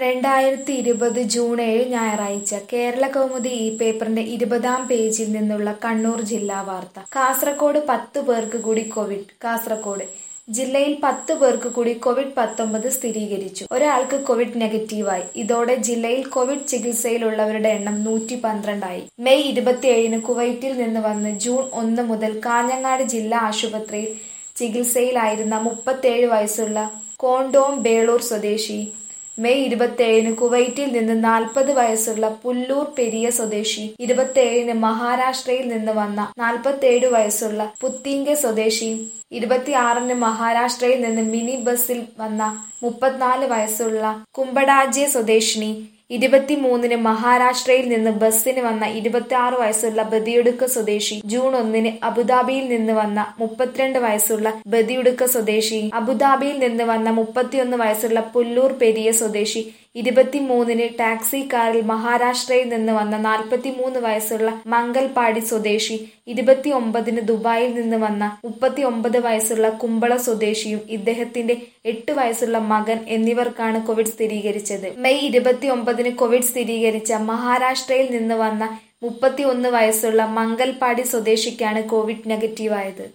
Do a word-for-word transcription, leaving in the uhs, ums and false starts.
രണ്ടായിരത്തി ഇരുപത് ജൂൺ ഏഴ് ഞായറാഴ്ച കേരളകൗമുദി ഈ പേപ്പറിന്റെ ഇരുപതാം പേജിൽ നിന്നുള്ള കണ്ണൂർ ജില്ലാ വാർത്ത. കാസർകോട് പത്ത് പേർക്ക് കൂടി കോവിഡ്. കാസർകോട് ജില്ലയിൽ പത്ത് പേർക്ക് കൂടി കോവിഡ് പത്തൊമ്പത് സ്ഥിരീകരിച്ചു. ഒരാൾക്ക് കോവിഡ് നെഗറ്റീവായി. ഇതോടെ ജില്ലയിൽ കോവിഡ് ചികിത്സയിലുള്ളവരുടെ എണ്ണം നൂറ്റി പന്ത്രണ്ടായി. മെയ് ഇരുപത്തിയേഴിന് കുവൈറ്റിൽ നിന്ന് വന്ന് ജൂൺ ഒന്ന് മുതൽ കാഞ്ഞങ്ങാട് ജില്ലാ ആശുപത്രിയിൽ ചികിത്സയിലായിരുന്ന മുപ്പത്തേഴ് വയസ്സുള്ള കോണ്ടോം ബേളൂർ സ്വദേശി മെയ് ഇരുപത്തിയേഴിന് കുവൈറ്റിൽ നിന്ന് നാൽപ്പത് വയസ്സുള്ള പുല്ലൂർ പെരിയ സ്വദേശി, ഇരുപത്തിയേഴിന് മഹാരാഷ്ട്രയിൽ നിന്ന് വന്ന നാൽപ്പത്തേഴ് വയസ്സുള്ള പുത്തിങ്കെ സ്വദേശിയും, ഇരുപത്തിയാറിന് മഹാരാഷ്ട്രയിൽ നിന്ന് മിനി ബസിൽ വന്ന മുപ്പത്തിനാല് വയസ്സുള്ള കുമ്പടാജെ സ്വദേശിനി, ഇരുപത്തിമൂന്നിന് മഹാരാഷ്ട്രയിൽ നിന്ന് ബസിന് വന്ന ഇരുപത്തിയാറ് വയസ്സുള്ള ബദിയുടുക്ക സ്വദേശി, ജൂൺ ഒന്നിന് അബുദാബിയിൽ നിന്ന് വന്ന മുപ്പത്തിരണ്ട് വയസ്സുള്ള ബദിയുടുക്ക സ്വദേശി, അബുദാബിയിൽ നിന്ന് വന്ന മുപ്പത്തിയൊന്ന് വയസ്സുള്ള പുല്ലൂർ പെരിയ സ്വദേശി, ഇരുപത്തിമൂന്നിന് ടാക്സി കാറിൽ മഹാരാഷ്ട്രയിൽ നിന്ന് വന്ന നാൽപ്പത്തിമൂന്ന് വയസ്സുള്ള മംഗൽപാടി സ്വദേശി, ഇരുപത്തിയൊമ്പതിന് ദുബായിൽ നിന്ന് വന്ന മുപ്പത്തിയൊമ്പത് വയസ്സുള്ള കുമ്പള സ്വദേശിയും ഇദ്ദേഹത്തിന്റെ എട്ട് വയസ്സുള്ള മകൻ എന്നിവർക്കാണ് കോവിഡ് സ്ഥിരീകരിച്ചത്. മെയ് ഇരുപത്തിയൊമ്പതിന് കോവിഡ് സ്ഥിരീകരിച്ച മഹാരാഷ്ട്രയിൽ നിന്ന് വന്ന മുപ്പത്തിയൊന്ന് വയസ്സുള്ള മംഗൽപാടി സ്വദേശിക്കാണ് കോവിഡ് നെഗറ്റീവായത്.